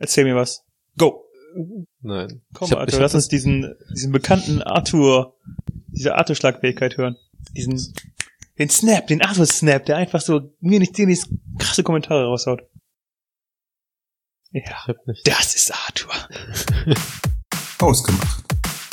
Erzähl mir was. Go. Nein. Komm, Arthur, lass uns diesen bekannten diese Arthur-Schlagfähigkeit hören. Den Snap, den Arthur-Snap, der einfach so mir nicht krasse Kommentare raushaut. Ja, das ist Arthur. Ausgemacht.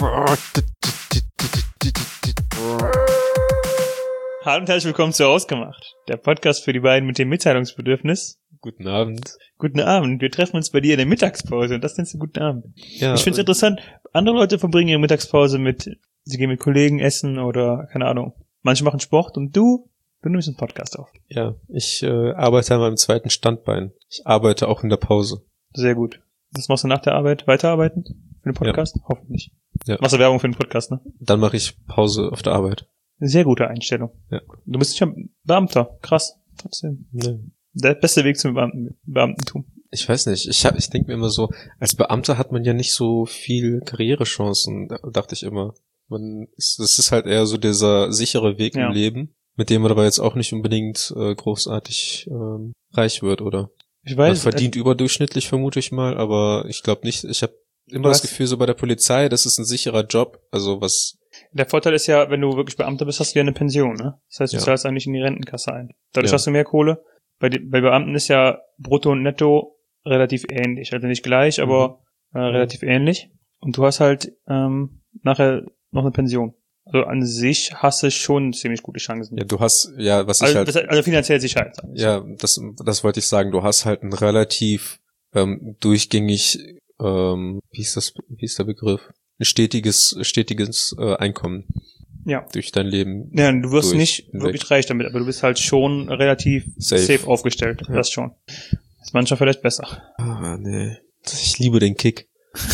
Hallo und herzlich willkommen zu Ausgemacht, der Podcast für die beiden mit dem Mitteilungsbedürfnis. Guten Abend. Guten Abend. Wir treffen uns bei dir in der Mittagspause und das nennst du guten Abend. Ja, ich finde es interessant, andere Leute verbringen ihre Mittagspause sie gehen mit Kollegen essen oder, keine Ahnung. Manche machen Sport und du nimmst einen Podcast auf. Ja, ich arbeite an meinem zweiten Standbein. Ich arbeite auch in der Pause. Sehr gut. Das machst du nach der Arbeit? Weiterarbeiten? Für den Podcast? Ja. Hoffentlich. Ja. Machst du Werbung für den Podcast, ne? Dann mache ich Pause auf der Arbeit. Sehr gute Einstellung. Ja. Du bist ja Beamter. Krass. Trotzdem. Nee. Der beste Weg zum Beamtentum. Ich weiß nicht. Ich denke mir immer so, als Beamter hat man ja nicht so viel Karrierechancen, dachte ich immer. Das ist halt eher so dieser sichere Weg im Leben, mit dem man aber jetzt auch nicht unbedingt großartig reich wird, oder? Ich weiß. Man verdient überdurchschnittlich, vermute ich mal, aber ich glaube nicht. Ich habe immer das Gefühl, so bei der Polizei, das ist ein sicherer Job. Also was. Der Vorteil ist ja, wenn du wirklich Beamter bist, hast du ja eine Pension, ne? Das heißt, du zahlst eigentlich in die Rentenkasse ein. Dadurch hast du mehr Kohle. Bei Beamten ist ja Brutto und Netto relativ ähnlich. Also nicht gleich, aber relativ ähnlich. Und du hast halt nachher noch eine Pension. Also an sich hast du schon ziemlich gute Chancen. Ja, du hast, also finanziell Sicherheit. Ja, das wollte ich sagen. Du hast halt ein relativ durchgängig, wie ist der Begriff? Ein stetiges Einkommen. Ja. Durch dein Leben. Ja, du wirst nicht wirklich reich damit, aber du bist halt schon relativ safe aufgestellt. Ja. Das schon. Ist manchmal vielleicht besser. Ah, nee. Ich liebe den Kick.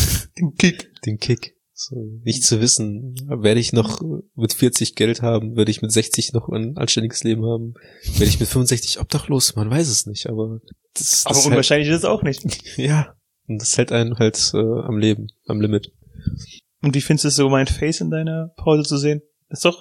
Den Kick. So, nicht zu wissen, werde ich noch mit 40 Geld haben, werde ich mit 60 noch ein anständiges Leben haben, werde ich mit 65 obdachlos, man weiß es nicht, aber aber unwahrscheinlich ist es auch nicht. Ja, und das hält einen halt am Leben, am Limit. Und wie findest du es so, mein Face in deiner Pause zu sehen? Das ist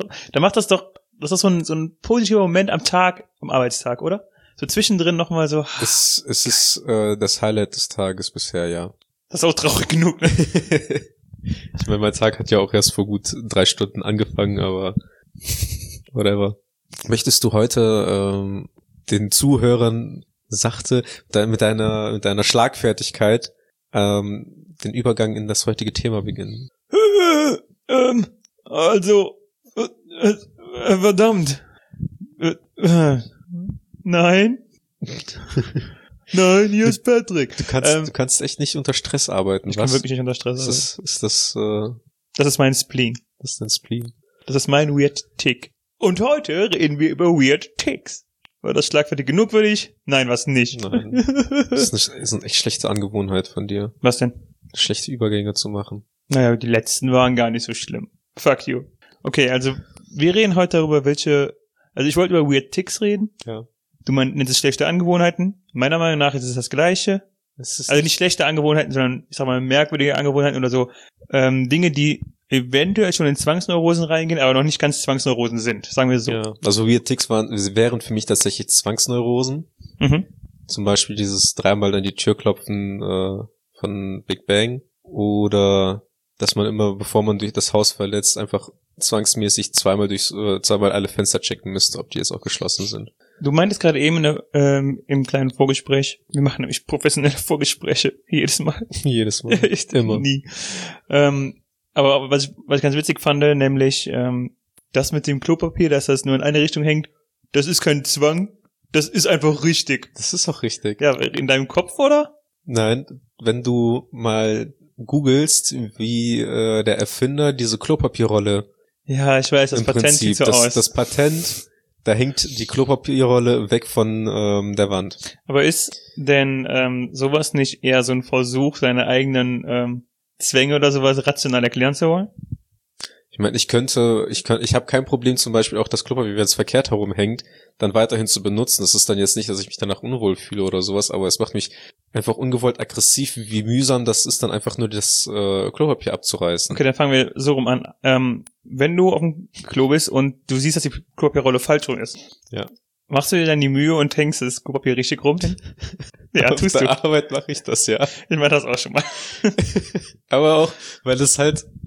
so ein positiver Moment am Arbeitstag, oder? So zwischendrin nochmal so. Es ist das Highlight des Tages bisher, ja. Das ist auch traurig genug, ne? Ich meine, mein Tag hat ja auch erst vor gut 3 Stunden angefangen, aber whatever. Möchtest du heute den Zuhörern sachte mit deiner Schlagfertigkeit den Übergang in das heutige Thema beginnen? Verdammt. Nein. Nein, hier ist Patrick. Du kannst echt nicht unter Stress arbeiten. Ich kann wirklich nicht unter Stress arbeiten. Das ist mein Spleen. Das ist dein Spleen. Das ist mein Weird Tick. Und heute reden wir über Weird Ticks. War das schlagfertig genug für dich? Nein, was nicht. Nein. Das ist eine echt schlechte Angewohnheit von dir. Was denn? Schlechte Übergänge zu machen. Naja, die letzten waren gar nicht so schlimm. Fuck you. Okay, also wir reden heute darüber, also ich wollte über Weird Ticks reden. Ja. Du nennst es schlechte Angewohnheiten. Meiner Meinung nach ist es das Gleiche. Also nicht schlechte Angewohnheiten, sondern ich sag mal merkwürdige Angewohnheiten oder so Dinge, die eventuell schon in Zwangsneurosen reingehen, aber noch nicht ganz Zwangsneurosen sind. Sagen wir so. Ja, also Weird Ticks wären für mich tatsächlich Zwangsneurosen. Mhm. Zum Beispiel dieses 3-mal an die Tür klopfen von Big Bang. Oder dass man immer, bevor man durch das Haus verletzt, einfach zwangsmäßig zweimal alle Fenster checken müsste, ob die jetzt auch geschlossen sind. Du meintest gerade eben im kleinen Vorgespräch, wir machen nämlich professionelle Vorgespräche, jedes Mal. Jedes Mal. Ich immer. Nie. Aber was ich ganz witzig fand, nämlich das mit dem Klopapier, dass das nur in eine Richtung hängt, das ist kein Zwang, das ist einfach richtig. Das ist auch richtig. Ja, in deinem Kopf, oder? Nein, wenn du mal googelst, wie der Erfinder diese Klopapierrolle. Ja, ich weiß, das Patent sieht so aus. Das Patent, da hängt die Klopapierrolle weg von der Wand. Aber ist denn sowas nicht eher so ein Versuch, seine eigenen Zwänge oder sowas rational erklären zu wollen? Ich meine, ich habe kein Problem zum Beispiel auch das Klopapier, wenn es verkehrt herumhängt, dann weiterhin zu benutzen. Das ist dann jetzt nicht, dass ich mich danach unwohl fühle oder sowas, aber es macht mich einfach ungewollt aggressiv, wie mühsam das ist, dann einfach nur das Klopapier abzureißen. Okay, dann fangen wir so rum an. Wenn du auf dem Klo bist und du siehst, dass die Klopapierrolle falsch rum ist, ja, machst du dir dann die Mühe und hängst das Klopapier richtig rum hin? Ja, tust du. Bei der Arbeit mache ich das, ja. Ich mach das auch schon mal. Aber auch, weil es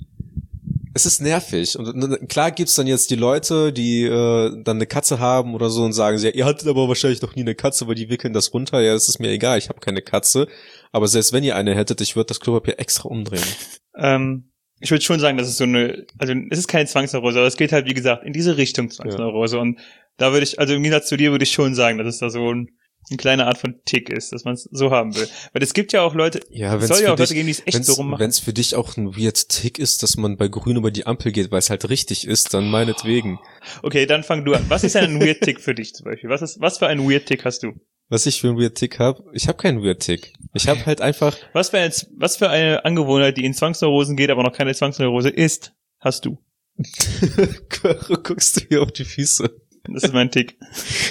ist nervig. Und klar gibt's dann jetzt die Leute, die dann eine Katze haben oder so und sagen, ja, ihr hattet aber wahrscheinlich noch nie eine Katze, weil die wickeln das runter. Ja, das ist mir egal, ich habe keine Katze. Aber selbst wenn ihr eine hättet, ich würde das Klopapier extra umdrehen. Ich würde schon sagen, dass es es ist keine Zwangsneurose, aber es geht halt, wie gesagt, in diese Richtung Zwangsneurose. Ja. Und da würde ich, also im Gegensatz zu dir würde ich schon sagen, dass es da so eine kleine Art von Tick ist, dass man es so haben will. Weil es gibt ja auch Leute, es soll ja auch Leute geben, die es echt so rummachen. Wenn es für dich auch ein weird Tick ist, dass man bei Grün über die Ampel geht, weil es halt richtig ist, dann meinetwegen. Okay, dann fang du an. Was ist denn ein weird Tick für dich zum Beispiel? Was für einen weird Tick hast du? Was ich für einen weird Tick habe? Ich habe keinen weird Tick. Ich habe halt einfach... Was für eine Angewohnheit, die in Zwangsneurosen geht, aber noch keine Zwangsneurose ist, hast du? Guckst du hier auf die Füße? Das ist mein Tick.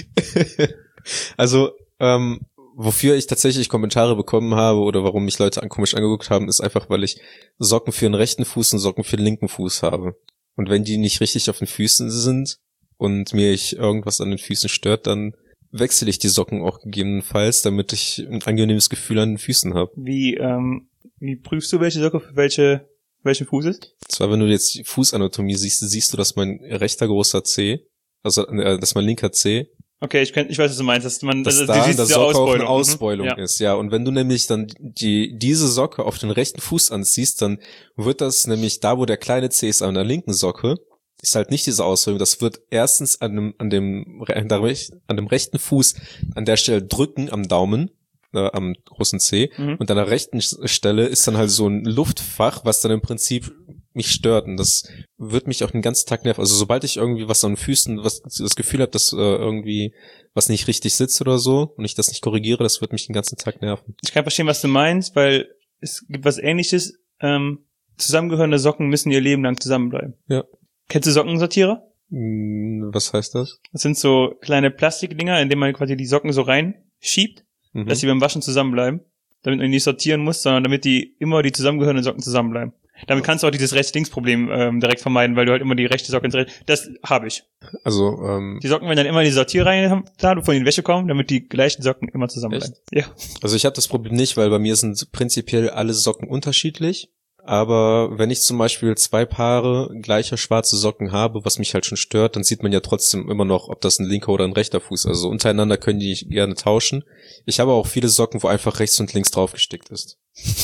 Also, wofür ich tatsächlich Kommentare bekommen habe oder warum mich Leute komisch angeguckt haben, ist einfach, weil ich Socken für den rechten Fuß und Socken für den linken Fuß habe. Und wenn die nicht richtig auf den Füßen sind und mir irgendwas an den Füßen stört, dann wechsle ich die Socken auch gegebenenfalls, damit ich ein angenehmes Gefühl an den Füßen habe. Wie prüfst du, welche Socke für welchen Fuß ist? Zwar, wenn du jetzt die Fußanatomie siehst du, dass mein rechter großer Zeh, dass mein linker Zeh, okay, ich weiß, was du meinst, dass da in der Socke auch eine Ausbeulung ist, ja. Und wenn du nämlich dann diese Socke auf den rechten Fuß anziehst, dann wird das nämlich da, wo der kleine Zeh ist, an der linken Socke, ist halt nicht diese Ausbeulung. Das wird erstens an dem rechten Fuß an der Stelle drücken, am Daumen, am großen Zeh, und an der rechten Stelle ist dann halt so ein Luftfach, was dann im Prinzip mich stört, und das wird mich auch den ganzen Tag nerven. Also sobald ich irgendwie was an den Füßen, das Gefühl habe, dass irgendwie was nicht richtig sitzt oder so und ich das nicht korrigiere, das wird mich den ganzen Tag nerven. Ich kann verstehen, was du meinst, weil es gibt was Ähnliches. Zusammengehörende Socken müssen ihr Leben lang zusammenbleiben. Ja. Kennst du Sockensortierer? Was heißt das? Das sind so kleine Plastikdinger, in denen man quasi die Socken so reinschiebt, dass sie beim Waschen zusammenbleiben, damit man nicht sortieren muss, sondern damit die zusammengehörenden Socken zusammenbleiben. Damit kannst du auch dieses Rechts-Links-Problem direkt vermeiden, weil du halt immer die rechte Socke ins rechte... Das habe ich. Also, die Socken werden dann immer in die Sortierreihe da, von den Wäsche kommen, damit die gleichen Socken immer zusammenbleiben. Ja. Also ich habe das Problem nicht, weil bei mir sind prinzipiell alle Socken unterschiedlich. Aber wenn ich zum Beispiel 2 Paare gleicher schwarze Socken habe, was mich halt schon stört, dann sieht man ja trotzdem immer noch, ob das ein linker oder ein rechter Fuß ist. Also untereinander können die gerne tauschen. Ich habe auch viele Socken, wo einfach rechts und links draufgestickt ist.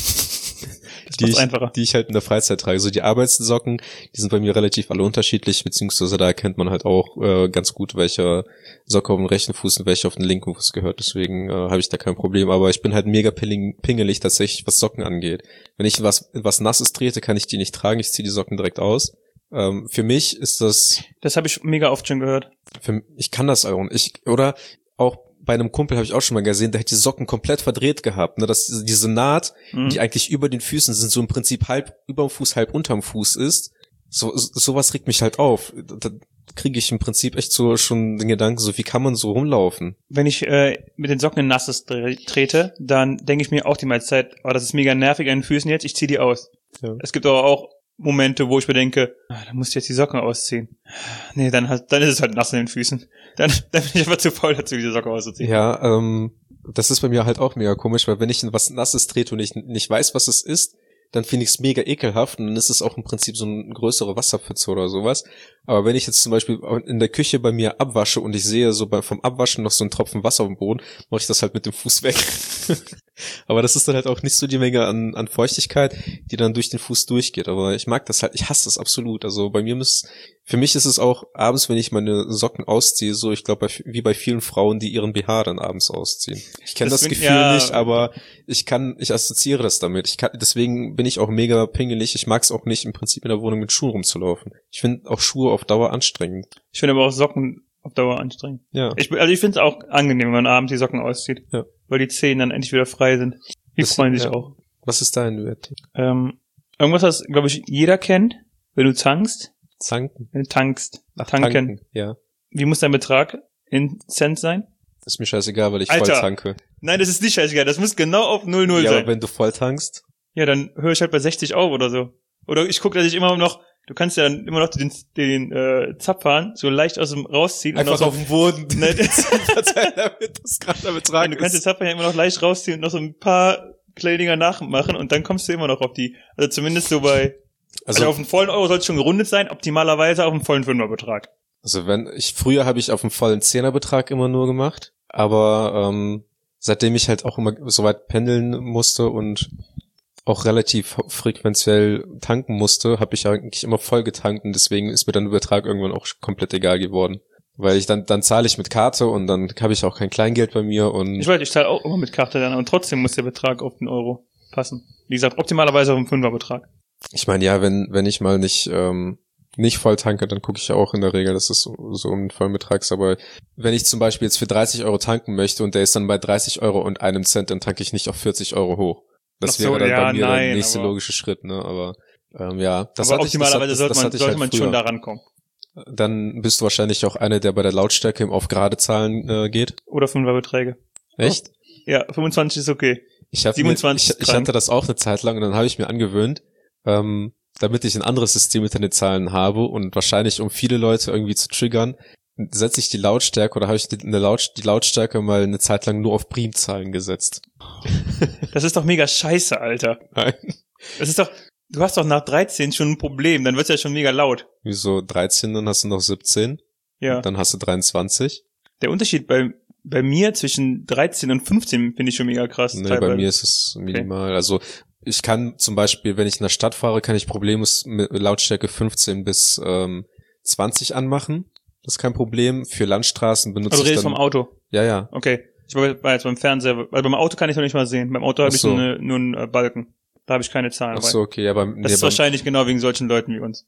Die ich halt in der Freizeit trage. So die Arbeitssocken, die sind bei mir relativ alle unterschiedlich, beziehungsweise da erkennt man halt auch ganz gut, welcher Socke auf den rechten Fuß und welcher auf den linken Fuß gehört. Deswegen habe ich da kein Problem. Aber ich bin halt mega pingelig tatsächlich, was Socken angeht. Wenn ich was Nasses trete, kann ich die nicht tragen. Ich ziehe die Socken direkt aus. Für mich ist das... Das habe ich mega oft schon gehört. Ich kann das auch nicht. Oder auch bei einem Kumpel habe ich auch schon mal gesehen, der hat die Socken komplett verdreht gehabt, ne, dass diese Naht, die eigentlich über den Füßen sind, so im Prinzip halb überm Fuß, halb unterm Fuß ist. Sowas regt mich halt auf. Da kriege ich im Prinzip echt so schon den Gedanken, so wie kann man so rumlaufen? Wenn ich mit den Socken in Nasses trete, dann denke ich mir auch die meiste Zeit, das ist mega nervig an den Füßen jetzt, ich ziehe die aus. Ja. Es gibt aber auch Momente, wo ich mir denke, da musst du jetzt die Socken ausziehen. Nee, dann ist es halt nass in den Füßen. Dann bin ich einfach zu faul dazu, diese Socken auszuziehen. Ja, das ist bei mir halt auch mega komisch, weil wenn ich in was Nasses trete und ich nicht weiß, was es ist, dann finde ich es mega ekelhaft und dann ist es auch im Prinzip so eine größere Wasserpfütze oder sowas. Aber wenn ich jetzt zum Beispiel in der Küche bei mir abwasche und ich sehe so vom Abwaschen noch so einen Tropfen Wasser auf dem Boden, mache ich das halt mit dem Fuß weg. Aber das ist dann halt auch nicht so die Menge an Feuchtigkeit, die dann durch den Fuß durchgeht. Aber ich mag das halt, ich hasse das absolut. Also für mich ist es auch abends, wenn ich meine Socken ausziehe, so ich glaube wie bei vielen Frauen, die ihren BH dann abends ausziehen. Ich kenne das Gefühl nicht, aber ich assoziiere das damit. Deswegen bin ich auch mega pingelig. Ich mag es auch nicht, im Prinzip in der Wohnung mit Schuhen rumzulaufen. Ich finde auch Schuhe auf Dauer anstrengend. Ich finde aber auch Socken auf Dauer anstrengend. Ja. Ich finde es auch angenehm, wenn man abends die Socken auszieht. Ja. Weil die Zehen dann endlich wieder frei sind. Die freuen sich auch. Was ist dein Wert? Irgendwas, was, glaube ich, jeder kennt, wenn du tankst. Zanken? Wenn du tankst. Ach, tanken, ja. Wie muss dein Betrag in Cent sein? Ist mir scheißegal, weil ich voll tanke. Nein, das ist nicht scheißegal. Das muss genau auf 0,0 sein. Ja, aber wenn du voll tankst? Ja, dann höre ich halt bei 60 auf oder so. Oder ich gucke, dass ich immer noch Du kannst ja dann immer noch den Zapfhahn so leicht aus dem rausziehen. Einfach und so auf dem Boden. Ne, damit das gerade betragen du kannst den Zapfhahn ja immer noch leicht rausziehen und noch so ein paar kleine Dinger nachmachen und dann kommst du immer noch auf die, also zumindest so bei, also auf einen vollen Euro soll es schon gerundet sein, optimalerweise auf einen vollen Fünferbetrag. Also früher habe ich auf einen vollen Zehnerbetrag immer nur gemacht, aber seitdem ich halt auch immer so weit pendeln musste und auch relativ frequenziell tanken musste, habe ich eigentlich immer voll getankt und deswegen ist mir dann der Betrag irgendwann auch komplett egal geworden. Weil ich dann zahle ich mit Karte und dann habe ich auch kein Kleingeld bei mir und... Ich weiß, ich zahle auch immer mit Karte dann, und trotzdem muss der Betrag auf den Euro passen. Wie gesagt, optimalerweise auf einen Fünferbetrag. Ich meine, ja, wenn ich mal nicht voll tanke, dann gucke ich ja auch in der Regel, dass es so um den vollen Betrag ist. Aber wenn ich zum Beispiel jetzt für 30 Euro tanken möchte und der ist dann bei 30 Euro und einem Cent, dann tanke ich nicht auf 40 Euro hoch. Das wäre dann bei mir der nächste logische Schritt, ne? Aber ja, das aber optimalerweise sollte man schon da rankommen. Dann bist du wahrscheinlich auch einer, der bei der Lautstärke auf gerade Zahlen geht. Oder Fünferbeträge. Echt? Ja, 25 ist okay. Ich hatte das auch eine Zeit lang und dann habe ich mir angewöhnt, damit ich ein anderes System mit den Zahlen habe und wahrscheinlich um viele Leute irgendwie zu triggern, setze ich die Lautstärke oder habe ich die Lautstärke mal eine Zeit lang nur auf Primzahlen gesetzt. Das ist doch mega scheiße, Alter. Nein. Das ist doch, du hast doch nach 13 schon ein Problem, dann wird's ja schon mega laut. Wieso 13, dann hast du noch 17? Ja. Dann hast du 23. Der Unterschied bei mir zwischen 13 und 15 finde ich schon mega krass. Nee, teilweise. Bei mir ist es minimal. Okay. Also ich kann zum Beispiel, wenn ich in der Stadt fahre, kann ich problemlos mit Lautstärke 15 bis 20 anmachen. Das ist kein Problem. Für Landstraßen benutze ich dann... Also du redest vom Auto? Ja. Okay. Ich war jetzt beim Fernseher, weil beim Auto kann ich noch nicht mal sehen. Beim Auto habe ich nur einen Balken. Da habe ich keine Zahlen. Ach so, okay. Ja, das ist wahrscheinlich genau wegen solchen Leuten wie uns.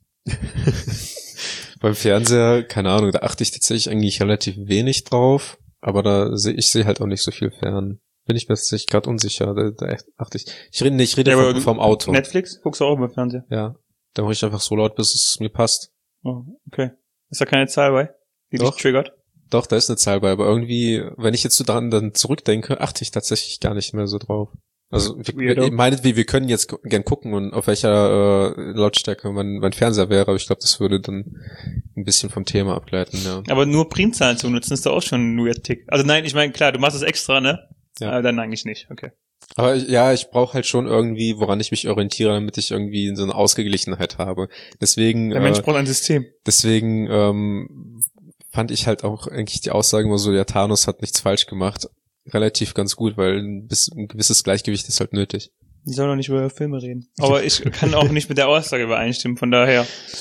Beim Fernseher, keine Ahnung, da achte ich tatsächlich eigentlich relativ wenig drauf. Aber ich sehe halt auch nicht so viel fern. Bin ich mir tatsächlich gerade unsicher. Da achte ich. Ich rede vom Auto. Netflix? Guckst du auch beim Fernseher? Ja. Da mache ich einfach so laut, bis es mir passt. Oh, okay. Ist da keine Zahl bei, die dich triggert? Doch, da ist eine Zahl bei, aber irgendwie, wenn ich jetzt so dran dann zurückdenke, achte ich tatsächlich gar nicht mehr so drauf. Also, wir können jetzt gern gucken und auf welcher Lautstärke mein Fernseher wäre, aber ich glaube, das würde dann ein bisschen vom Thema ableiten, ja. Aber nur Primzahlen zu nutzen, ist doch auch schon ein weird Tick. Also nein, ich meine, klar, du machst es extra, ne? Ja. Aber dann eigentlich nicht, okay. Aber ja, ich brauche halt schon irgendwie, woran ich mich orientiere, damit ich irgendwie so eine Ausgeglichenheit habe. Deswegen. Der Mensch braucht ein System. Deswegen fand ich halt auch eigentlich die Aussage immer so, der Thanos hat nichts falsch gemacht, relativ ganz gut, weil ein gewisses Gleichgewicht ist halt nötig. Ich soll noch nicht über Filme reden. Aber ich kann auch nicht mit der Aussage übereinstimmen, von daher.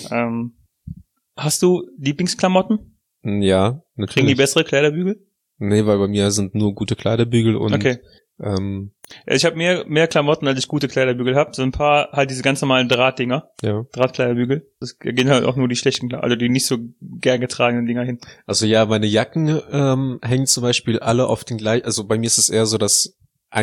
Hast du Lieblingsklamotten? Ja, natürlich. Kriegen die bessere Kleiderbügel? Nee, weil bei mir sind nur gute Kleiderbügel und okay. Ich habe mehr Klamotten, als ich gute Kleiderbügel habe. So ein paar halt diese ganz normalen Drahtdinger. Ja. Drahtkleiderbügel. Das gehen halt auch nur die schlechten, also die nicht so gern getragenen Dinger hin. Also ja, meine Jacken hängen zum Beispiel alle auf den gleichen, also bei mir ist es eher so, dass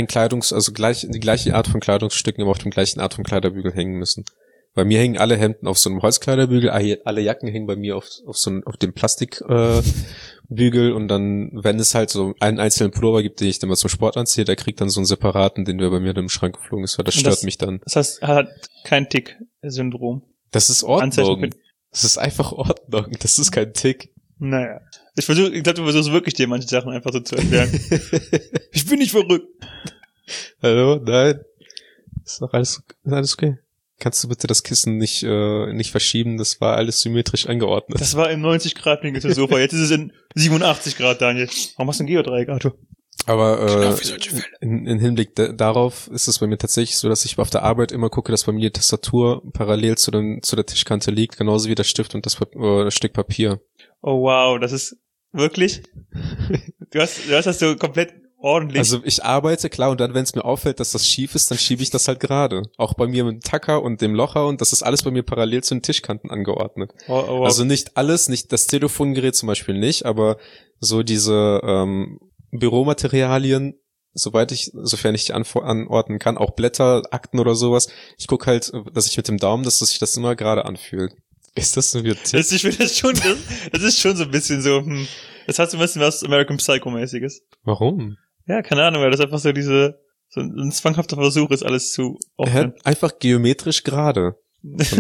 die gleiche Art von Kleidungsstücken immer auf dem gleichen Art von Kleiderbügel hängen müssen. Bei mir hängen alle Hemden auf so einem Holzkleiderbügel, alle Jacken hängen bei mir auf dem Plastikbügel und dann, wenn es halt so einen einzelnen Pullover gibt, den ich dann mal zum Sport anziehe, der kriegt dann so einen separaten, den der bei mir im Schrank geflogen ist, weil das stört mich dann. Das heißt, er hat kein Tick-Syndrom. Das ist Ordnung. Das ist einfach Ordnung. Das ist kein Tick. Naja. Ich glaube, du versuchst wirklich dir manche Sachen einfach so zu erklären. Ich bin nicht verrückt. Hallo? Nein. Ist doch alles okay. Kannst du bitte das Kissen nicht verschieben? Das war alles symmetrisch angeordnet. Das war in 90-Grad-Winkel zum Sofa. Jetzt ist es in 87 Grad, Daniel. Warum hast du ein Geodreieck, Arthur? Aber in Hinblick darauf ist es bei mir tatsächlich so, dass ich auf der Arbeit immer gucke, dass bei mir die Tastatur parallel zu der Tischkante liegt, genauso wie der Stift und das Stück Papier. Oh wow, das ist wirklich? Du hast das so komplett ordentlich. Also ich arbeite, klar, und dann, wenn es mir auffällt, dass das schief ist, dann schiebe ich das halt gerade. Auch bei mir mit dem Tacker und dem Locher und das ist alles bei mir parallel zu den Tischkanten angeordnet. Oh. Also nicht alles, nicht das Telefongerät zum Beispiel nicht, aber so diese Büromaterialien, sofern ich die anordnen kann, auch Blätter, Akten oder sowas. Ich gucke halt, dass ich mit dem Daumen, dass sich das immer gerade anfühlt. Ist das so wie das ist schon so ein bisschen so, das hat so ein bisschen was American Psycho-mäßiges. Warum? Ja, keine Ahnung, weil das einfach so ein zwanghafter Versuch ist, alles zu ordnen. Einfach geometrisch gerade.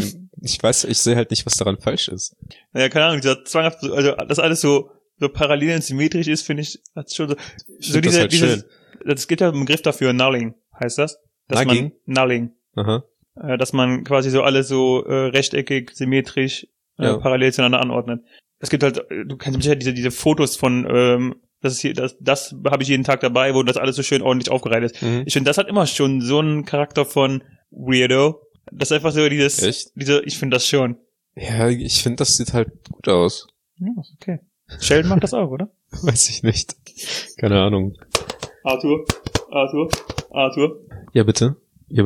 Ich sehe halt nicht, was daran falsch ist. Naja, keine Ahnung, dieser zwanghaft, also das alles so parallel und symmetrisch ist, finde ich, das schon so. So diese, halt schön. Das gibt ja einen Begriff dafür, Nulling heißt das. Nulling. Aha. Dass man quasi so alles so rechteckig, symmetrisch, parallel zueinander anordnet. Es gibt halt, du kennst sicher diese Fotos von, das habe ich jeden Tag dabei, wo das alles so schön ordentlich aufgereiht ist. Mhm. Ich finde, das hat immer schon so einen Charakter von Weirdo. Das ist einfach so ich finde das schon. Ja, ich finde, das sieht halt gut aus. Ja, okay. Sheldon macht das auch, oder? Weiß ich nicht. Keine Ahnung. Arthur. Ja, bitte.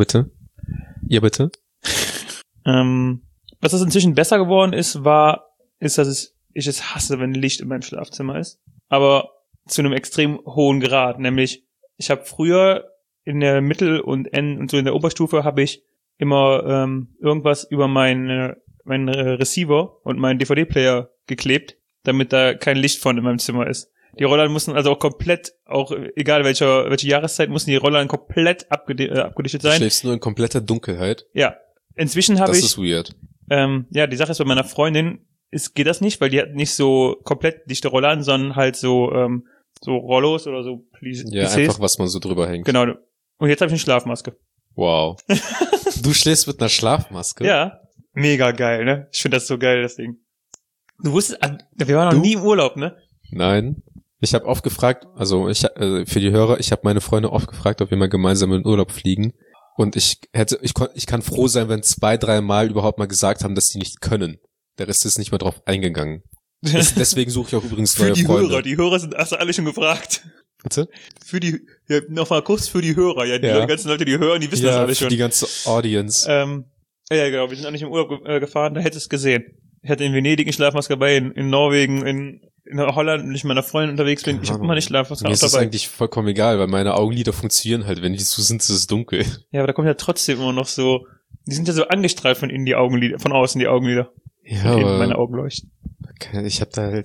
Was das inzwischen besser geworden ist, dass ich es hasse, wenn Licht in meinem Schlafzimmer ist. Aber zu einem extrem hohen Grad. Nämlich, ich habe früher in der Mittel- und so in der Oberstufe habe ich immer irgendwas über meinen Receiver und meinen DVD-Player geklebt, damit da kein Licht von in meinem Zimmer ist. Die Rollladen mussten also auch komplett, auch egal welche Jahreszeit, mussten die Rollladen komplett abgedichtet sein. Du schläfst nur in kompletter Dunkelheit? Ja. Inzwischen habe ich... Das ist weird. Ja, die Sache ist, bei meiner Freundin geht das nicht, weil die hat nicht so komplett dichte Rollladen, sondern halt so Rollos oder so Plissés. Ja, einfach was man so drüber hängt. Genau. Und jetzt habe ich eine Schlafmaske. Wow. Du schläfst mit einer Schlafmaske? Ja. Mega geil, ne? Ich finde das so geil, das Ding. Du wusstest, wir waren noch nie im Urlaub, ne? Nein. Ich habe oft gefragt, also für die Hörer, ich habe meine Freunde oft gefragt, ob wir mal gemeinsam in den Urlaub fliegen. Und ich kann froh sein, wenn 2-3 Mal überhaupt mal gesagt haben, dass sie nicht können. Der Rest ist nicht mehr drauf eingegangen. Deswegen suche ich auch übrigens neue Freunde. Die Hörer hast du alle schon gefragt. Bitte? Nochmal kurz für die Hörer, die ganzen Leute, die hören, die wissen das alle schon. Für die ganze Audience. Ja, genau, wir sind auch nicht im Urlaub gefahren, da hättest du es gesehen. Ich hatte in Venedig eine Schlafmaske dabei, in Norwegen, in Holland, wenn ich mit meiner Freundin unterwegs bin, ich habe immer eine Schlafmaske dabei. Mir ist das eigentlich vollkommen egal, weil meine Augenlider funktionieren halt, wenn die zu sind, ist es dunkel. Ja, aber da kommt ja trotzdem immer noch so, die sind ja so angestrahlt von innen die Augenlider, von außen die Augenlider. Ja, aber eben meine Augen leuchten. Ich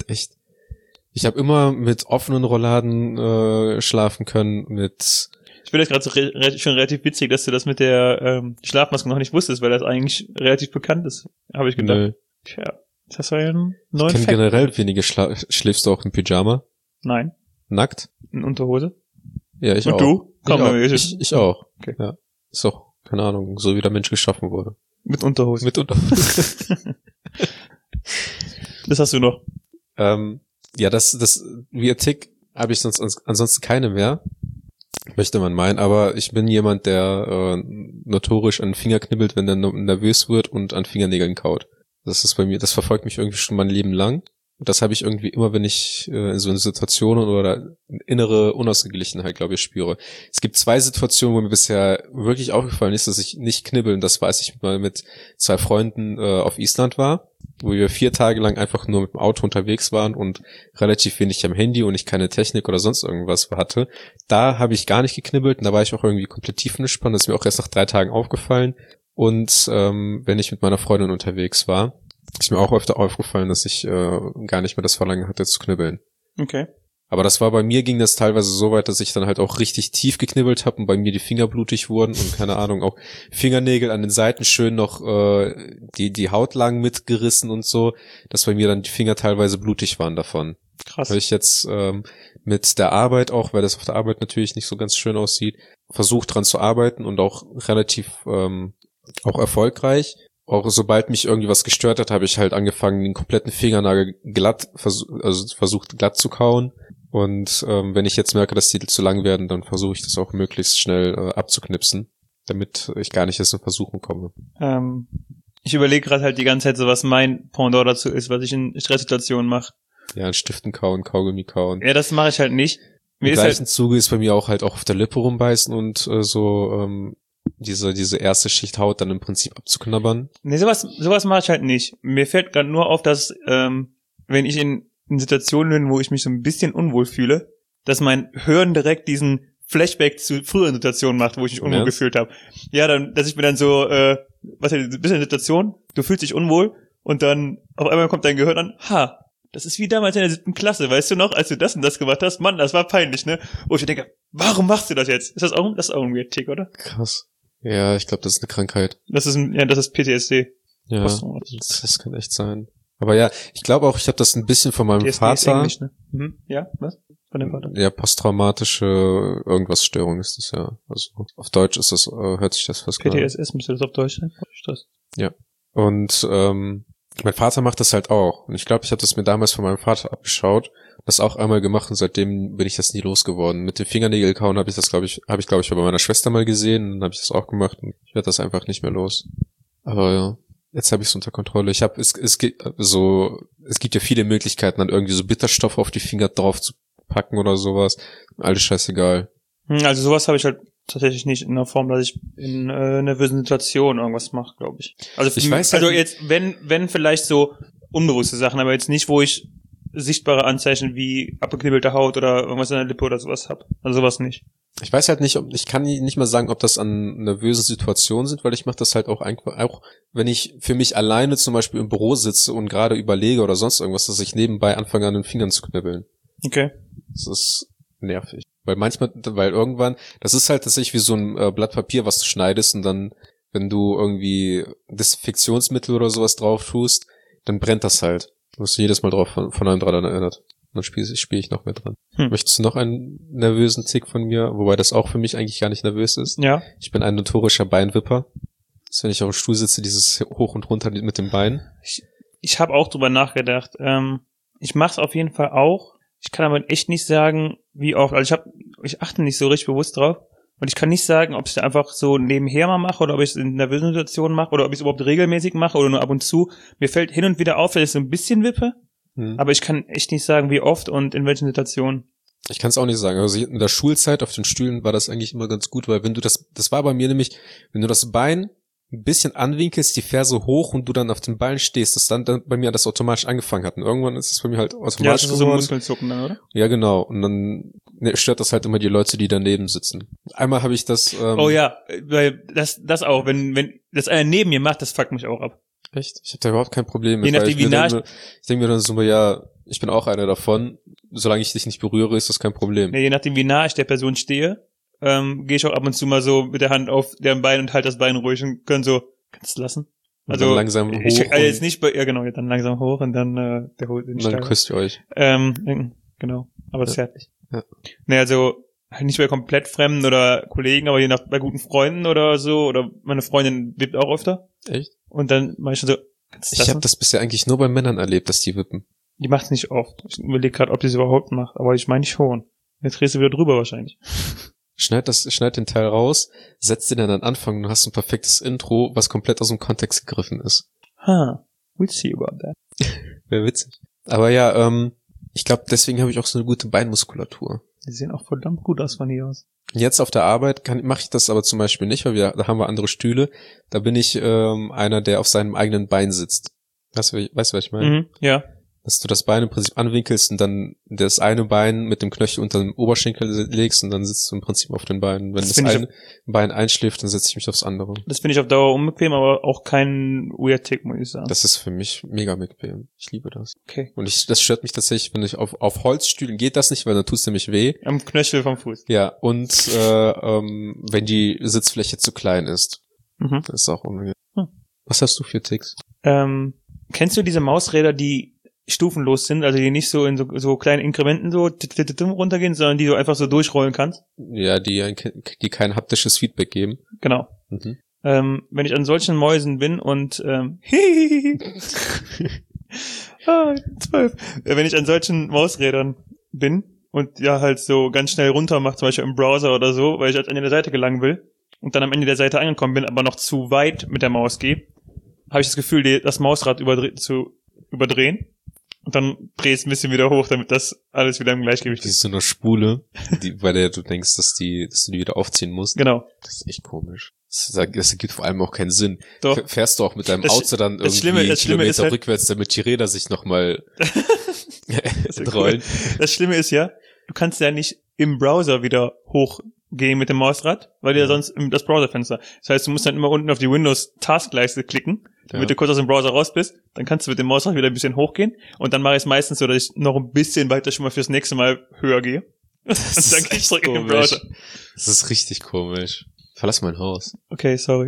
habe immer mit offenen Rollladen schlafen können, Ich finde das gerade schon relativ witzig, dass du das mit der Schlafmaske noch nicht wusstest, weil das eigentlich relativ bekannt ist, habe ich gedacht. Nö. Tja, das war ja ein neuer Fact. Ich kenne generell wenige schläfst du auch im Pyjama? Nein. Nackt? In Unterhose? Ja, ich auch. Und du? Ich auch. Okay. Ja. Ist auch, keine Ahnung, so wie der Mensch geschaffen wurde. Mit Unterhose. Das hast du noch. Ja, das via Tick habe ich sonst ansonsten keine mehr. Möchte man meinen, aber ich bin jemand, der notorisch an den Finger knibbelt, wenn er nervös wird und an Fingernägeln kaut. Das ist bei mir, das verfolgt mich irgendwie schon mein Leben lang. Und das habe ich irgendwie immer, wenn ich in so Situationen oder innere Unausgeglichenheit, glaube ich, spüre. Es gibt 2 Situationen, wo mir bisher wirklich aufgefallen ist, dass ich nicht knibbeln. Das war, als ich mal mit 2 Freunden auf Island war, wo wir 4 Tage lang einfach nur mit dem Auto unterwegs waren und relativ wenig am Handy und ich keine Technik oder sonst irgendwas hatte. Da habe ich gar nicht geknibbelt und da war ich auch irgendwie komplett tiefenentspannt. Das ist mir auch erst nach 3 Tagen aufgefallen. Und wenn ich mit meiner Freundin unterwegs war, ist mir auch öfter aufgefallen, dass ich gar nicht mehr das Verlangen hatte zu knibbeln. Okay. Aber bei mir ging das teilweise so weit, dass ich dann halt auch richtig tief geknibbelt habe und bei mir die Finger blutig wurden und keine Ahnung, auch Fingernägel an den Seiten schön noch die Haut lang mitgerissen und so, dass bei mir dann die Finger teilweise blutig waren davon. Krass. Weil ich jetzt mit der Arbeit auch, weil das auf der Arbeit natürlich nicht so ganz schön aussieht, versucht dran zu arbeiten und auch relativ auch erfolgreich. Auch sobald mich irgendwie was gestört hat, habe ich halt angefangen, den kompletten Fingernagel versucht glatt zu kauen. Und wenn ich jetzt merke, dass die zu lang werden, dann versuche ich das auch möglichst schnell abzuknipsen, damit ich gar nicht erst in Versuchung komme. Ich überlege gerade halt die ganze Zeit so, was mein Pendant dazu ist, was ich in Stresssituationen mache. Ja, in Stiften kauen, Kaugummi kauen. Ja, das mache ich halt nicht. Im gleichen Zuge ist bei mir auch halt auch auf der Lippe rumbeißen und diese erste Schicht Haut dann im Prinzip abzuknabbern. Nee, sowas mache ich halt nicht. Mir fällt gerade nur auf, dass wenn ich in Situationen bin, wo ich mich so ein bisschen unwohl fühle, dass mein Hirn direkt diesen Flashback zu früheren Situationen macht, wo ich mich unwohl gefühlt habe. Ja, dass ich mir dann so, ein bisschen in Situation, du fühlst dich unwohl und dann auf einmal kommt dein Gehirn an, das ist wie damals in der 7. Klasse, weißt du noch, als du das und das gemacht hast, Mann, das war peinlich, ne? Wo ich denke, warum machst du das jetzt? Das ist auch ein Weird Tick, oder? Krass. Ja, ich glaube, das ist eine Krankheit. Das ist PTSD. Ja, das kann echt sein. Aber ja, ich glaube auch, ich habe das ein bisschen von meinem Vater. Ist Englisch, ne? Ja, was? Von dem Vater? Ja, posttraumatische irgendwas Störung ist das ja. Also auf Deutsch ist das, hört sich das fast PTSS müsste das auf Deutsch sein. Stress. Ja. Und mein Vater macht das halt auch. Und ich glaube, ich habe das mir damals von meinem Vater abgeschaut, das auch einmal gemacht und seitdem bin ich das nie losgeworden. Mit dem Fingernägel kauen habe ich das, glaube ich, bei meiner Schwester mal gesehen und dann habe ich das auch gemacht und ich werde das einfach nicht mehr los. Aber ja, jetzt habe ich es unter Kontrolle. Es gibt ja viele Möglichkeiten, dann irgendwie so Bitterstoff auf die Finger drauf zu packen oder sowas. Alles scheißegal. Also sowas habe ich halt tatsächlich nicht in der Form, dass ich in nervösen Situationen irgendwas mache, glaube ich. Also ich weiß halt, also jetzt, wenn vielleicht so unbewusste Sachen, aber jetzt nicht, wo ich sichtbare Anzeichen wie abgeknibbelte Haut oder irgendwas in der Lippe oder sowas habe. Also sowas nicht. Ich weiß halt nicht, ich kann nicht mal sagen, ob das an nervösen Situationen sind, weil ich mache das halt auch wenn ich für mich alleine zum Beispiel im Büro sitze und gerade überlege oder sonst irgendwas, dass ich nebenbei anfange an den Fingern zu knibbeln. Okay. Das ist nervig. Weil irgendwann, das ist halt tatsächlich wie so ein Blatt Papier, was du schneidest und dann, wenn du irgendwie Desinfektionsmittel oder sowas drauf tust, dann brennt das halt. Du wirst jedes Mal von einem dran erinnert. Dann spiele ich noch mehr dran. Möchtest du noch einen nervösen Tick von mir? Wobei das auch für mich eigentlich gar nicht nervös ist. Ja. Ich bin ein notorischer Beinwipper. Das, wenn ich auf dem Stuhl sitze, dieses hoch und runter mit dem Bein. Ich habe auch drüber nachgedacht. Ich mache es auf jeden Fall auch. Ich kann aber echt nicht sagen, wie oft. Also ich achte nicht so richtig bewusst drauf. Und ich kann nicht sagen, ob ich es einfach so nebenher mal mache oder ob ich es in nervösen Situationen mache oder ob ich es überhaupt regelmäßig mache oder nur ab und zu. Mir fällt hin und wieder auf, dass ich so ein bisschen wippe. Aber ich kann echt nicht sagen, wie oft und in welchen Situationen. Ich kann es auch nicht sagen. Also in der Schulzeit auf den Stühlen war das eigentlich immer ganz gut, weil wenn du das war bei mir nämlich, wenn du das Bein ein bisschen anwinkelst, die Ferse hoch und du dann auf den Beinen stehst, dass dann bei mir das automatisch angefangen hat. Und irgendwann ist es bei mir halt automatisch ja, das ist so ein Muskelzucken dann, oder? Ja, genau. Und dann stört das halt immer die Leute, die daneben sitzen. Einmal habe ich das... oh ja, weil das auch, wenn das einer neben mir macht, das fuckt mich auch ab. Echt? Ich habe da überhaupt kein Problem mit. Je nachdem, wie nah ich denke mir dann so, ja, ich bin auch einer davon. Solange ich dich nicht berühre, ist das kein Problem. Ja, je nachdem, wie nah ich der Person stehe, gehe ich auch ab und zu mal so mit der Hand auf deren Bein und halte das Bein ruhig und kannst du lassen. Also dann langsam hoch. Jetzt nicht ja genau, dann langsam hoch und dann der holt den Stein. Dann küsst ihr euch. Genau, aber zärtlich. Ja. Ne, also halt nicht bei komplett Fremden oder Kollegen, aber bei guten Freunden oder so, oder meine Freundin wippt auch öfter. Echt? Und dann mach ich schon so, ich habe das bisher eigentlich nur bei Männern erlebt, dass die wippen. Die macht's nicht oft. Ich überlege gerade, ob die es überhaupt macht, aber ich meine schon. Jetzt drehst du wieder drüber wahrscheinlich. Schneid den Teil raus, setz den dann an den Anfang und hast ein perfektes Intro, was komplett aus dem Kontext gegriffen ist. We'll see about that. Wäre witzig. Aber ja, ich glaube, deswegen habe ich auch so eine gute Beinmuskulatur. Die sehen auch verdammt gut aus von hier aus. Jetzt auf der Arbeit mache ich das aber zum Beispiel nicht, weil da haben wir andere Stühle. Da bin ich einer, der auf seinem eigenen Bein sitzt. Weißt du, was ich meine? Ja. Dass du das Bein im Prinzip anwinkelst und dann das eine Bein mit dem Knöchel unter dem Oberschenkel legst und dann sitzt du im Prinzip auf den Beinen. Wenn das eine Bein einschläft, dann setze ich mich aufs andere. Das finde ich auf Dauer unbequem, aber auch kein weird Tick, muss ich sagen. Das ist für mich mega bequem. Ich liebe das. Okay. Und das stört mich tatsächlich, wenn ich auf Holzstühlen geht das nicht, weil dann tut's nämlich weh. Am Knöchel vom Fuß. Ja, und wenn die Sitzfläche zu klein ist. Das ist auch unangenehm. Was hast du für Ticks? Kennst du diese Mausräder, die stufenlos sind, also die nicht so in so kleinen Inkrementen so runtergehen, sondern die du einfach so durchrollen kannst? Ja, die kein haptisches Feedback geben. Genau. Wenn ich an solchen Mäusen bin und 12. Wenn ich an solchen Mausrädern bin und ja halt so ganz schnell runter mache, zum Beispiel im Browser oder so, weil ich ans Ende der Seite gelangen will und dann am Ende der Seite angekommen bin, aber noch zu weit mit der Maus gehe, habe ich das Gefühl, das Mausrad zu überdrehen. Und dann drehst ein bisschen wieder hoch, damit das alles wieder im Gleichgewicht ist. Das ist so eine Spule, bei der du denkst, dass du die wieder aufziehen musst. Genau. Das ist echt komisch. Das ergibt vor allem auch keinen Sinn. Doch. Fährst du auch mit deinem Auto dann irgendwie das Kilometer halt rückwärts, damit die Räder sich nochmal rollen. Das Schlimme ist ja, du kannst ja nicht im Browser wieder hochgehen mit dem Mausrad, weil du ja sonst das Browserfenster. Das heißt, du musst dann immer unten auf die Windows-Taskleiste klicken, damit du kurz aus dem Browser raus bist. Dann kannst du mit dem Mausrad wieder ein bisschen hochgehen. Und dann mache ich es meistens so, dass ich noch ein bisschen weiter schon mal fürs nächste Mal höher gehe. Und dann gehe ich zurück in den Browser. Das ist richtig komisch. Verlass mein Haus. Okay, sorry.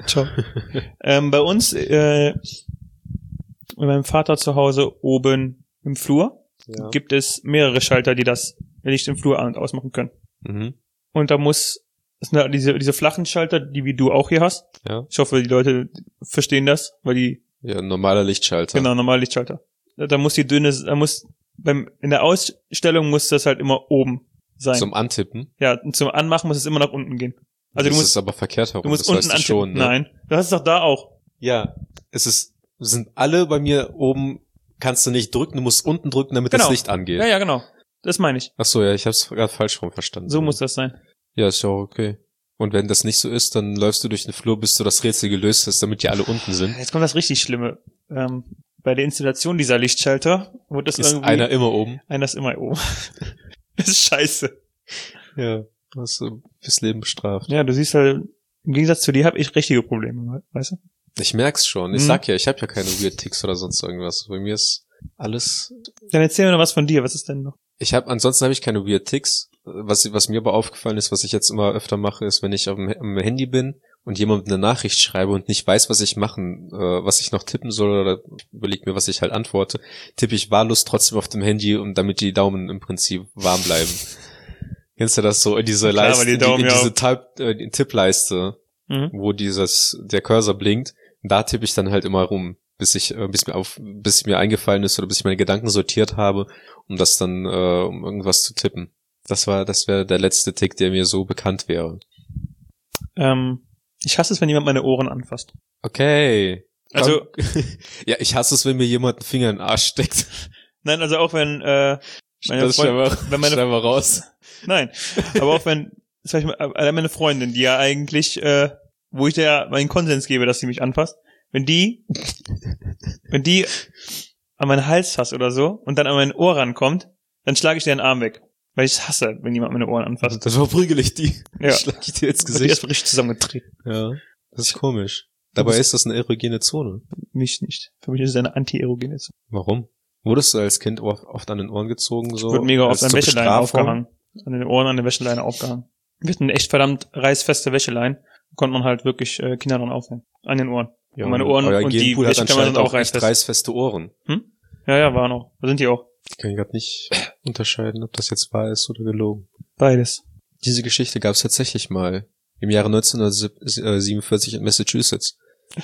Ciao. Bei uns, bei meinem Vater zu Hause oben im Flur, gibt es mehrere Schalter, die das Licht im Flur an- und ausmachen können. Mhm. Und da das sind diese flachen Schalter, die wie du auch hier hast. Ja. Ich hoffe, die Leute verstehen das, weil die... Ja, normaler Lichtschalter. Genau, normale Lichtschalter. Da muss in der Ausstellung muss das halt immer oben sein. Zum Antippen? Ja, und zum Anmachen muss es immer nach unten gehen. Also das ist aber verkehrt herum. Du musst das unten weißt du antippen. schon, ne? Nein, das ist doch da auch. Ja, sind alle bei mir oben, kannst du nicht drücken, du musst unten drücken, damit das Licht angeht. Ja, genau. Das meine ich. Ach so, ja, ich hab's gerade falsch rum verstanden. So muss das sein. Ja, ist ja auch okay. Und wenn das nicht so ist, dann läufst du durch den Flur, bis du das Rätsel gelöst hast, damit die alle unten sind. Jetzt kommt das richtig Schlimme. Bei der Installation dieser Lichtschalter wird das ist einer immer oben. Einer ist immer oben. Das ist scheiße. Ja, hast du fürs Leben bestraft. Ja, du siehst halt, im Gegensatz zu dir habe ich richtige Probleme, weißt du? Ich merk's schon. Ich sag ja, ich habe ja keine Weird Ticks oder sonst irgendwas. Bei mir ist alles... Dann erzähl mir noch was von dir. Was ist denn noch? Ansonsten habe ich keine Weird Ticks. Was mir aber aufgefallen ist, was ich jetzt immer öfter mache, ist, wenn ich am Handy bin und jemandem eine Nachricht schreibe und nicht weiß, was ich noch tippen soll oder überleg mir, was ich halt antworte, tippe ich wahllos trotzdem auf dem Handy, damit die Daumen im Prinzip warm bleiben. Kennst du das so in diese Leiste, diese Tippleiste, wo der Cursor blinkt, da tippe ich dann halt immer rum, bis mir eingefallen ist oder bis ich meine Gedanken sortiert habe, um das dann um irgendwas zu tippen. Das wäre der letzte Tick, der mir so bekannt wäre. Ich hasse es, wenn jemand meine Ohren anfasst. Okay. Also ja, ich hasse es, wenn mir jemand einen Finger in den Arsch steckt. Nein, also auch wenn meine raus. Nein, aber auch wenn zum Beispiel meine Freundin, die ja eigentlich, wo ich der meinen Konsens gebe, dass sie mich anfasst, wenn die an meinen Hals fasst oder so und dann an mein Ohr rankommt, dann schlage ich dir den Arm weg. Weil ich hasse, wenn jemand meine Ohren anfasst. Das verprügel ich die. Ja. Schlag ich dir ins Gesicht. Die erst richtig zusammengetreten. Ja, das ist komisch. Dabei ist das eine erogene Zone. Mich nicht. Für mich ist es eine anti-erogene Zone. Warum? Wurdest du als Kind oft an den Ohren gezogen? So? Ich wurde mega oft an Wäscheleinen aufgehangen. An den Ohren an der Wäscheleine aufgehangen. Wir hatten echt verdammt reißfeste Wäscheleien. Da konnte man halt wirklich Kinder dran aufhängen. An den Ohren. Ja, und meine Ohren und die Wäschekammer sind auch reißfeste Ohren. Ja, waren auch. Da sind die auch. Ich kann gerade nicht unterscheiden, ob das jetzt wahr ist oder gelogen. Beides. Diese Geschichte gab es tatsächlich mal im Jahre 1947 in Massachusetts.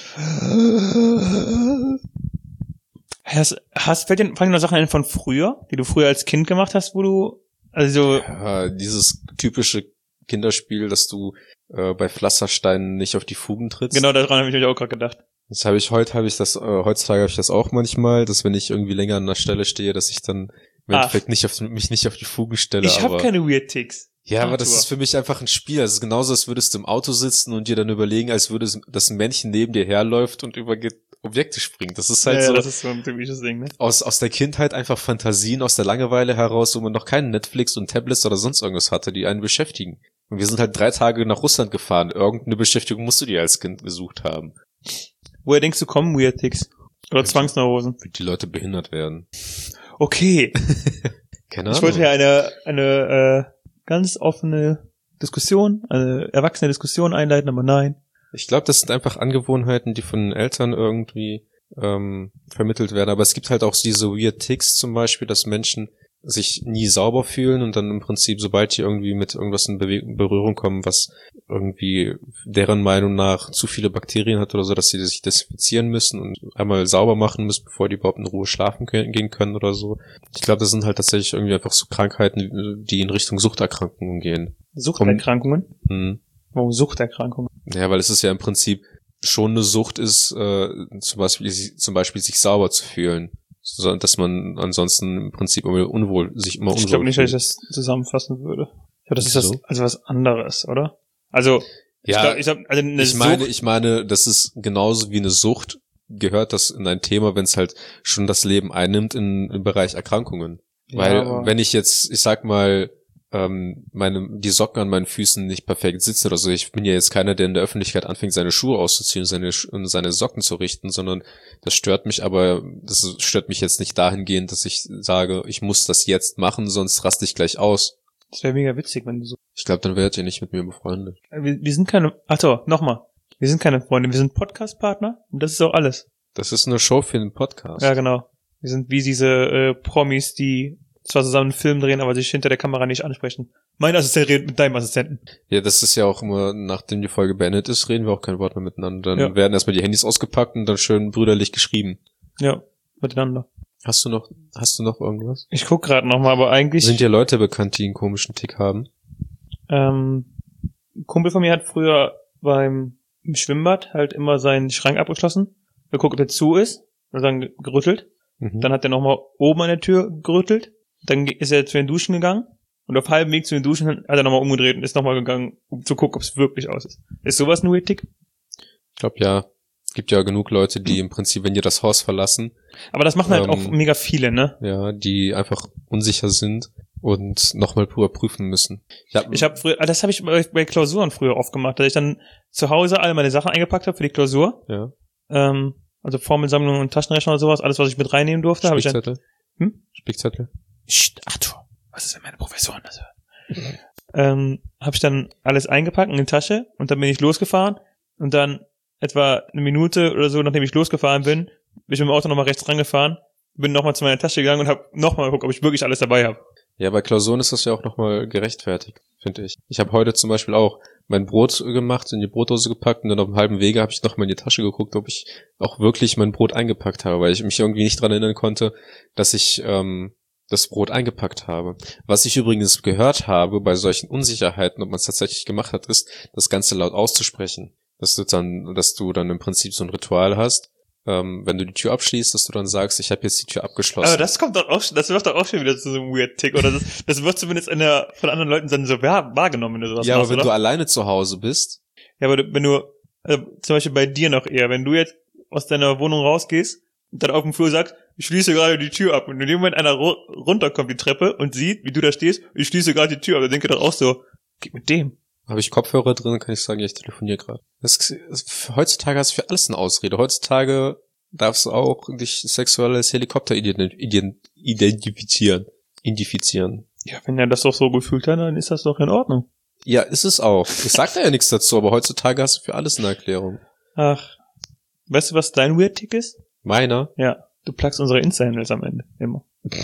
Fällt dir noch Sachen ein von früher, die du früher als Kind gemacht hast, wo du, Ja, dieses typische Kinderspiel, dass du bei Pflastersteinen nicht auf die Fugen trittst. Genau, daran habe ich auch gerade gedacht. Heutzutage habe ich das auch manchmal, dass wenn ich irgendwie länger an der Stelle stehe, dass ich dann im Endeffekt mich nicht auf die Fugen stelle. Ich habe keine Weird Ticks. Ja, aber das ist für mich einfach ein Spiel. Das ist genauso, als würdest du im Auto sitzen und dir dann überlegen, als würde das ein Männchen neben dir herläuft und über Objekte springt. Das ist halt so. Das ist so ein typisches Ding, ne? Aus der Kindheit einfach Fantasien, aus der Langeweile heraus, wo man noch keinen Netflix und Tablets oder sonst irgendwas hatte, die einen beschäftigen. Und wir sind halt 3 Tage nach Russland gefahren. Irgendeine Beschäftigung musst du dir als Kind gesucht haben. Woher denkst du, kommen Weird Ticks? Oder Zwangsneurosen? Wie die Leute behindert werden. Okay. Keine Ahnung. Ich wollte ja eine ganz offene Diskussion, eine erwachsene Diskussion einleiten, aber nein. Ich glaube, das sind einfach Angewohnheiten, die von Eltern irgendwie vermittelt werden. Aber es gibt halt auch diese Weird Ticks zum Beispiel, dass Menschen sich nie sauber fühlen und dann im Prinzip, sobald die irgendwie mit irgendwas in Berührung kommen, was irgendwie deren Meinung nach zu viele Bakterien hat oder so, dass sie sich desinfizieren müssen und einmal sauber machen müssen, bevor die überhaupt in Ruhe schlafen gehen können oder so. Ich glaube, das sind halt tatsächlich irgendwie einfach so Krankheiten, die in Richtung Suchterkrankungen gehen. Suchterkrankungen? Warum Suchterkrankungen? Ja, weil es ist ja im Prinzip schon eine Sucht ist, zum Beispiel sich sauber zu fühlen. So, dass man ansonsten im Prinzip sich immer unwohl Ich glaube nicht, dass ich das zusammenfassen würde. Ich glaube, das ist also was anderes, oder? Also, ja, ich meine, das ist genauso wie eine Sucht, gehört das in ein Thema, wenn es halt schon das Leben einnimmt im Bereich Erkrankungen. Ja, weil, wenn ich jetzt, ich sag mal, die Socken an meinen Füßen nicht perfekt sitzen oder so. Ich bin ja jetzt keiner, der in der Öffentlichkeit anfängt, seine Schuhe auszuziehen und seine Socken zu richten, sondern das stört mich jetzt nicht dahingehend, dass ich sage, ich muss das jetzt machen, sonst raste ich gleich aus. Das wäre mega witzig, wenn du so... Ich glaube, dann wärt ihr nicht mit mir befreundet. Wir sind keine... Nochmal. Wir sind keine Freunde, wir sind Podcast-Partner und das ist auch alles. Das ist eine Show für den Podcast. Ja, genau. Wir sind wie diese Promis, die zwar zusammen einen Film drehen, aber sich hinter der Kamera nicht ansprechen. Mein Assistent redet mit deinem Assistenten. Ja, das ist ja auch immer, nachdem die Folge beendet ist, reden wir auch kein Wort mehr miteinander. Dann werden erstmal die Handys ausgepackt und dann schön brüderlich geschrieben. Ja, miteinander. Hast du noch irgendwas? Ich guck gerade nochmal, aber eigentlich... Sind dir Leute bekannt, die einen komischen Tick haben? Ein Kumpel von mir hat früher im Schwimmbad halt immer seinen Schrank abgeschlossen, geguckt, ob der zu ist, und dann gerüttelt. Mhm. Dann hat er nochmal oben an der Tür gerüttelt. Dann ist er zu den Duschen gegangen. Und auf halbem Weg zu den Duschen hat er nochmal umgedreht und ist nochmal gegangen, um zu gucken, ob es wirklich aus ist. Ist sowas ein Weird-Tick? Ich glaube, ja. Es gibt ja genug Leute, die im Prinzip, wenn die das Haus verlassen... Aber das machen halt auch mega viele, ne? Ja, die einfach unsicher sind und nochmal überprüfen müssen. Das habe ich bei Klausuren früher oft gemacht, dass ich dann zu Hause alle meine Sachen eingepackt habe für die Klausur. Ja. Also Formelsammlung und Taschenrechner oder sowas, alles, was ich mit reinnehmen durfte, habe ich dann... Spickzettel? Arthur, was ist, wenn meine Professorin das hört? Habe ich dann alles eingepackt in die Tasche und dann bin ich losgefahren und dann etwa eine Minute oder so, nachdem ich losgefahren bin ich mit dem Auto nochmal rechts rangefahren, bin nochmal zu meiner Tasche gegangen und habe nochmal geguckt, ob ich wirklich alles dabei habe. Ja, bei Klausuren ist das ja auch nochmal gerechtfertigt, finde ich. Ich habe heute zum Beispiel auch mein Brot gemacht, in die Brotdose gepackt und dann auf dem halben Wege habe ich nochmal in die Tasche geguckt, ob ich auch wirklich mein Brot eingepackt habe, weil ich mich irgendwie nicht dran erinnern konnte, dass ich das Brot eingepackt habe. Was ich übrigens gehört habe bei solchen Unsicherheiten, ob man es tatsächlich gemacht hat, ist, das Ganze laut auszusprechen. Dass du dann im Prinzip so ein Ritual hast, wenn du die Tür abschließt, dass du dann sagst, ich habe jetzt die Tür abgeschlossen. Aber das wird doch auch schon wieder zu so einem Weird-Tick, oder das wird zumindest von anderen Leuten dann so wahrgenommen, wenn du sowas machst, aber wenn oder? du alleine zu Hause bist. Ja, aber wenn du, zum Beispiel bei dir noch eher, wenn du jetzt aus deiner Wohnung rausgehst und dann auf dem Flur sagst, ich schließe gerade die Tür ab und in dem Moment einer runterkommt die Treppe und sieht, wie du da stehst, ich schließe gerade die Tür ab, dann denke doch auch so, geht mit dem. Habe ich Kopfhörer drin, kann ich sagen, ja, ich telefoniere gerade. Heutzutage hast du für alles eine Ausrede. Heutzutage darfst du auch dich sexuelles Helikopter identifizieren. Ja, wenn er das doch so gefühlt hat, dann ist das doch in Ordnung. Ja, ist es auch. Ich sag da ja nichts dazu, aber heutzutage hast du für alles eine Erklärung. Ach, weißt du, was dein Weird-Tick ist? Meiner? Ja, du plugst unsere Insta-Handles am Ende, immer.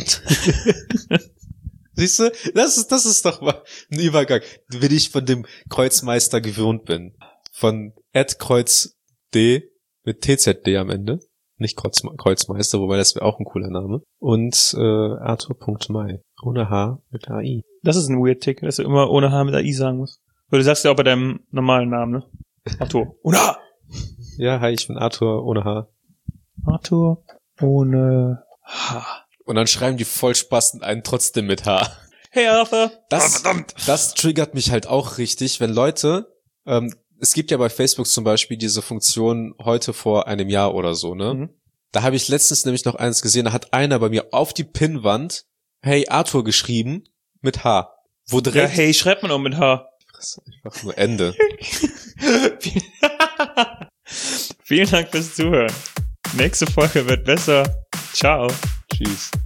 Siehst du, das ist doch mal ein Übergang, wenn ich von dem Kreuzmeister gewöhnt bin. Von @kreuzd mit TZD am Ende. Nicht Kreuzmeister, wobei das wäre auch ein cooler Name. Und Arthur.mai. Ohne H mit AI. Das ist ein Weird-Tick, dass du immer ohne H mit AI sagen musst. Weil du sagst ja auch bei deinem normalen Namen, ne? Arthur. Ohne H! Ja, hi, ich bin Arthur ohne H. Arthur ohne H. Und dann schreiben die Vollspasten einen trotzdem mit H. Hey Arthur! Das triggert mich halt auch richtig, wenn Leute, es gibt ja bei Facebook zum Beispiel diese Funktion heute vor einem Jahr oder so, ne? Mhm. Da habe ich letztens nämlich noch eins gesehen, da hat einer bei mir auf die Pinnwand Hey Arthur geschrieben mit H. Wo direkt... Ja, hey schreibt man auch mit H. Das ist einfach nur Ende. Vielen Dank fürs Zuhören. Nächste Folge wird besser. Ciao. Tschüss.